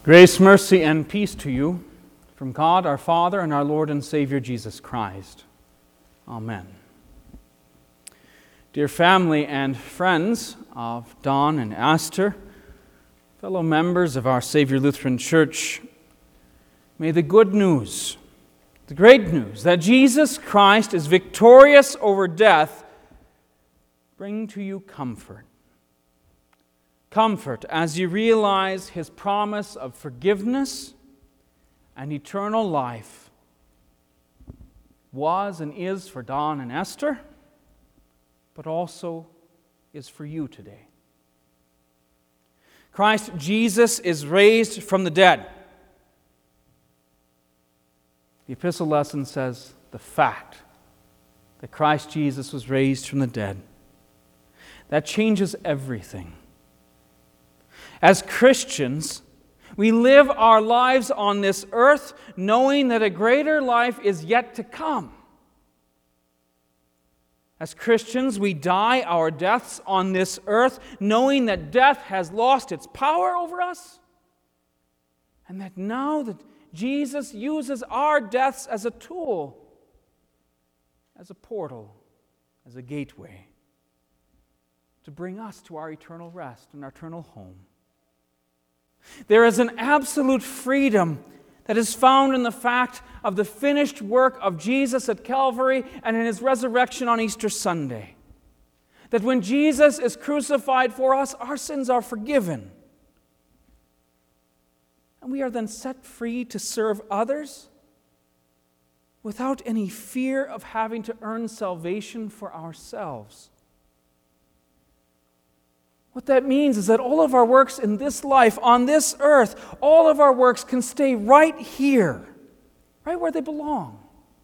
Grace, mercy, and peace to you from God our Father and our Lord and Savior Jesus Christ. Amen. Dear family and friends of Don and Esther, fellow members of our Savior Lutheran Church, may the good news, the great news that Jesus Christ is victorious over death, bring to you comfort. Comfort as you realize His promise of forgiveness and eternal life was and is for Don and Esther, but also is for you today. Christ Jesus is raised from the dead. The epistle lesson says the fact that Christ Jesus was raised from the dead. That changes everything. As Christians, we live our lives on this earth knowing that a greater life is yet to come. As Christians, we die our deaths on this earth knowing that death has lost its power over us, and that now that Jesus uses our deaths as a tool, as a portal, as a gateway to bring us to our eternal rest and our eternal home. There is an absolute freedom that is found in the fact of the finished work of Jesus at Calvary and in His resurrection on Easter Sunday. That when Jesus is crucified for us, our sins are forgiven. And we are then set free to serve others without any fear of having to earn salvation for ourselves. What that means is that all of our works in this life, on this earth, all of our works can stay right here, right where they belong.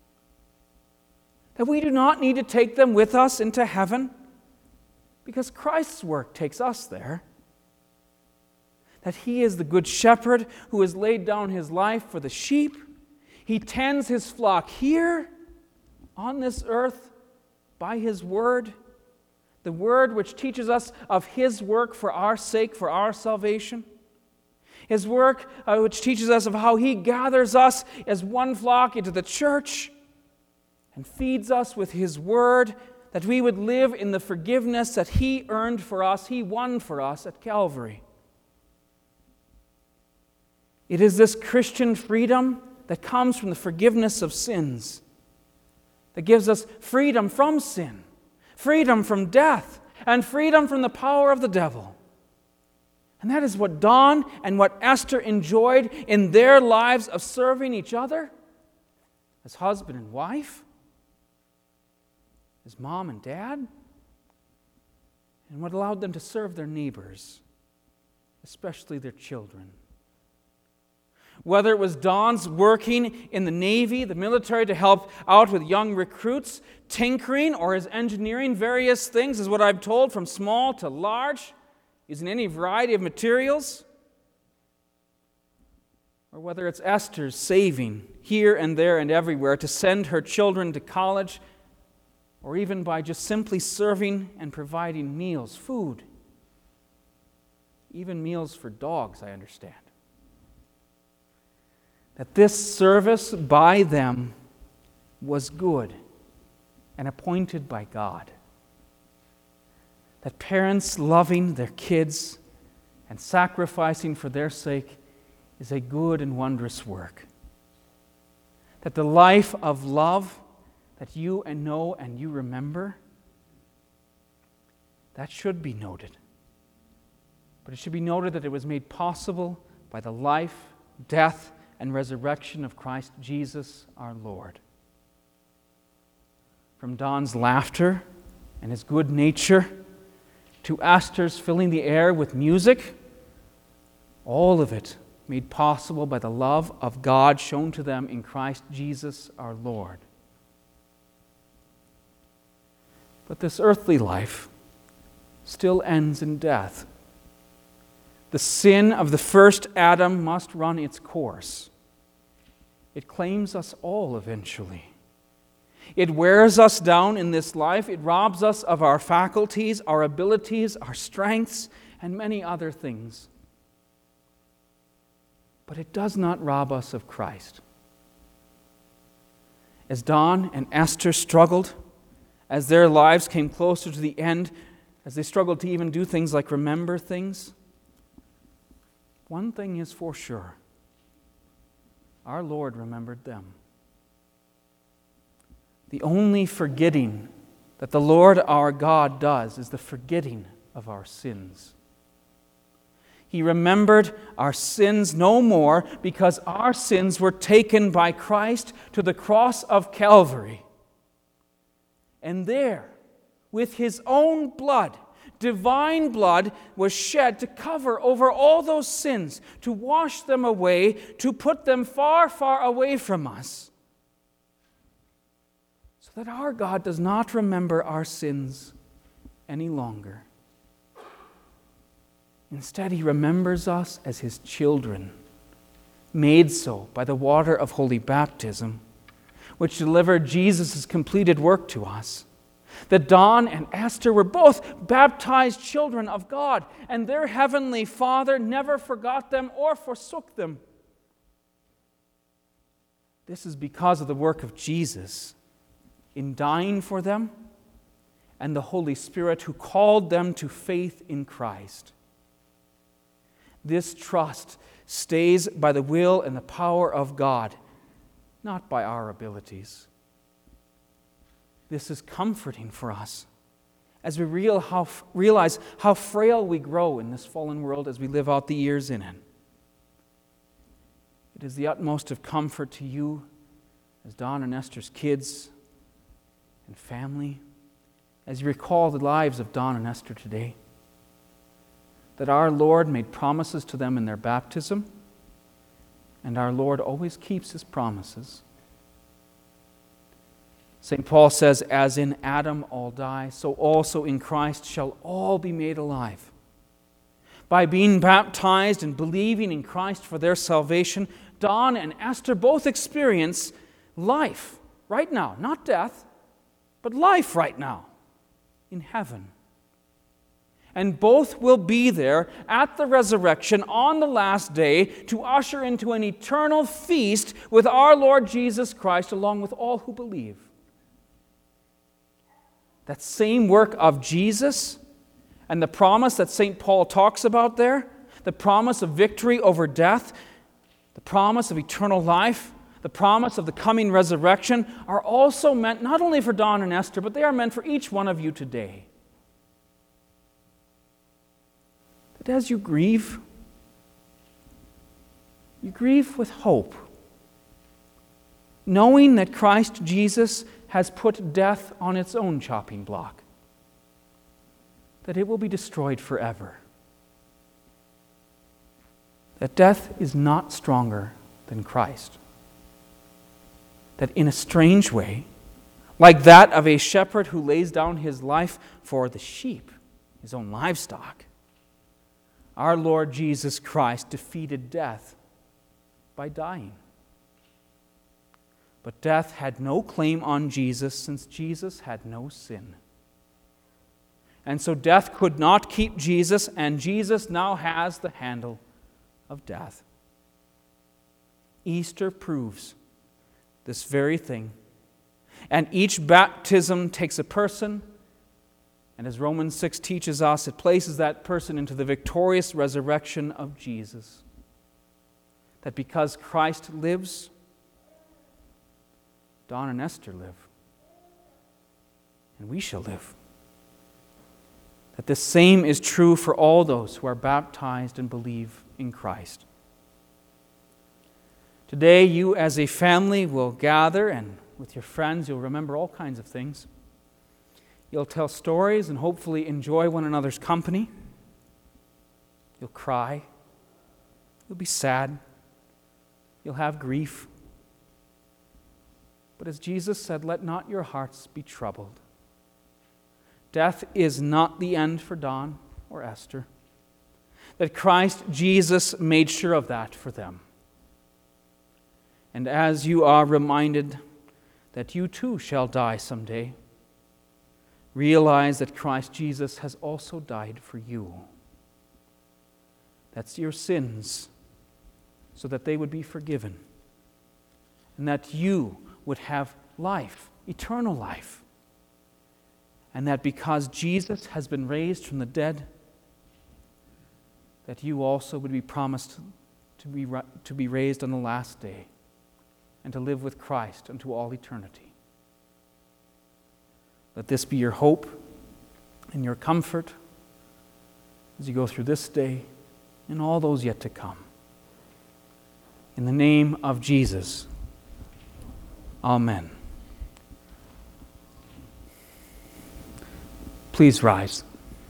That we do not need to take them with us into heaven because Christ's work takes us there. That He is the good shepherd who has laid down His life for the sheep. He tends His flock here on this earth by His word. The Word which teaches us of His work for our sake, for our salvation. His work which teaches us of how He gathers us as one flock into the church and feeds us with His Word that we would live in the forgiveness that He earned for us, He won for us at Calvary. It is this Christian freedom that comes from the forgiveness of sins that gives us freedom from sin, freedom from death, and freedom from the power of the devil. And that is what Don and what Esther enjoyed in their lives of serving each other as husband and wife, as mom and dad, and what allowed them to serve their neighbors, especially their children. Whether it was Don's working in the Navy, the military, to help out with young recruits, tinkering, or his engineering various things, is what I'm told, from small to large, using any variety of materials. Or whether it's Esther's saving here and there and everywhere to send her children to college, or even by just simply serving and providing meals, food. Even meals for dogs, I understand. That this service by them was good and appointed by God. That parents loving their kids and sacrificing for their sake is a good and wondrous work. That the life of love that you know and you remember, that should be noted. But it should be noted that it was made possible by the life, death, and resurrection of Christ Jesus our Lord. From Don's laughter and his good nature to Esther's filling the air with music, all of it made possible by the love of God shown to them in Christ Jesus our Lord. But this earthly life still ends in death. The sin of the first Adam must run its course. It claims us all eventually. It wears us down in this life. It robs us of our faculties, our abilities, our strengths, and many other things. but it does not rob us of Christ. As Don and Esther struggled, as their lives came closer to the end, as they struggled to even do things like remember things, one thing is for sure: our Lord remembered them. The only forgetting that the Lord our God does is the forgetting of our sins. He remembered our sins no more because our sins were taken by Christ to the cross of Calvary. And there, with His own blood, divine blood, was shed to cover over all those sins, to wash them away, to put them far, far away from us, so that our God does not remember our sins any longer. Instead, He remembers us as His children, made so by the water of holy baptism, which delivered Jesus' completed work to us. That Don and Esther were both baptized children of God, and their heavenly Father never forgot them or forsook them. This is because of the work of Jesus in dying for them, and the Holy Spirit who called them to faith in Christ. This trust stays by the will and the power of God, not by our abilities. This is comforting for us as we realize how frail we grow in this fallen world as we live out the years in it. It is the utmost of comfort to you as Don and Esther's kids and family, as you recall the lives of Don and Esther today, that our Lord made promises to them in their baptism, and our Lord always keeps His promises. St. Paul says, "As in Adam all die, so also in Christ shall all be made alive." By being baptized and believing in Christ for their salvation, Don and Esther both experience life right now, not death, but life right now in heaven. And both will be there at the resurrection on the last day to usher into an eternal feast with our Lord Jesus Christ along with all who believe. That same work of Jesus and the promise that St. Paul talks about there, the promise of victory over death, the promise of eternal life, the promise of the coming resurrection, are also meant not only for Don and Esther, but they are meant for each one of you today. That as you grieve with hope, knowing that Christ Jesus has put death on its own chopping block, that it will be destroyed forever. That death is not stronger than Christ. That in a strange way, like that of a shepherd who lays down his life for the sheep, his own livestock, our Lord Jesus Christ defeated death by dying. But death had no claim on Jesus since Jesus had no sin. And so death could not keep Jesus, and Jesus now has the handle of death. Easter proves this very thing. And each baptism takes a person, and as Romans 6 teaches us, it places that person into the victorious resurrection of Jesus. That because Christ lives, Don and Esther live, and we shall live. That the same is true for all those who are baptized and believe in Christ. Today, you as a family will gather, and with your friends, you'll remember all kinds of things. You'll tell stories and hopefully enjoy one another's company. You'll cry. You'll be sad. You'll have grief. But as Jesus said, let not your hearts be troubled. Death is not the end for Don or Esther. That Christ Jesus made sure of that for them. And as you are reminded that you too shall die someday, realize that Christ Jesus has also died for you. That your sins so that they would be forgiven, and that you would have life, eternal life, and that because Jesus has been raised from the dead, that you also would be promised to be raised on the last day and to live with Christ unto all eternity. Let this be your hope and your comfort as you go through this day and all those yet to come. In the name of Jesus, amen. Please rise.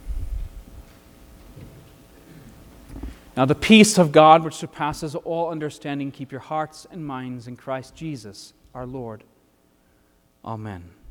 Now the peace of God, which surpasses all understanding, keep your hearts and minds in Christ Jesus, our Lord. Amen.